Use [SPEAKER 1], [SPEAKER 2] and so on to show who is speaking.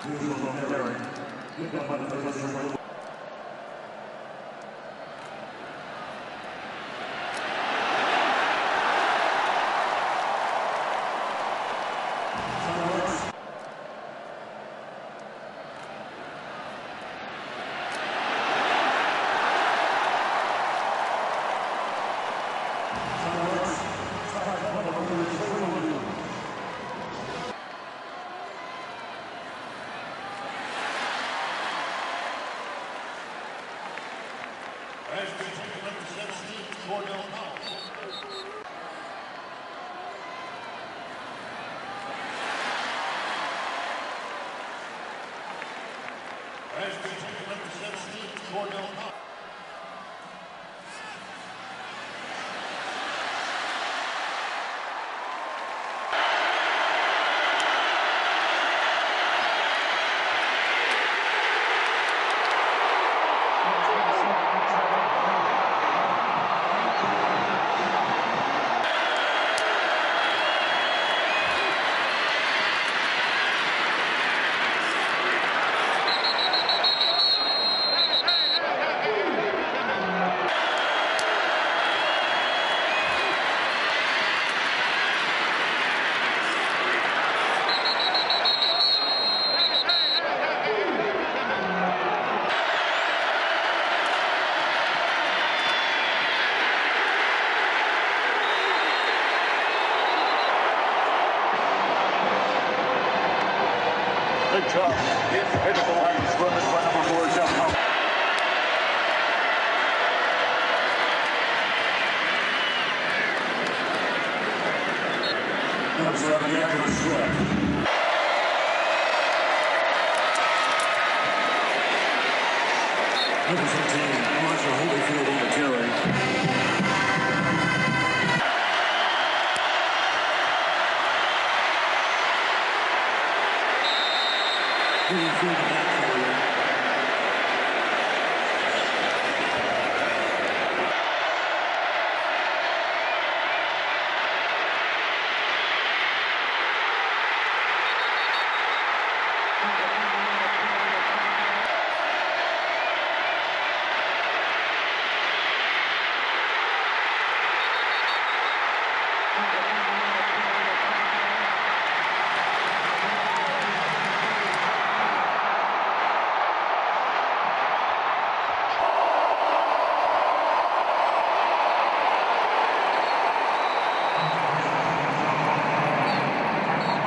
[SPEAKER 1] As we take number 17, Cordell Powell. As we take number 17, Cordell Powell. Good job. Hit the line. Run this by number 4, Jeff Hunt. That's right, the end of the sweat. Number 15, Marshall Holyfield on the carry. Holyfield back for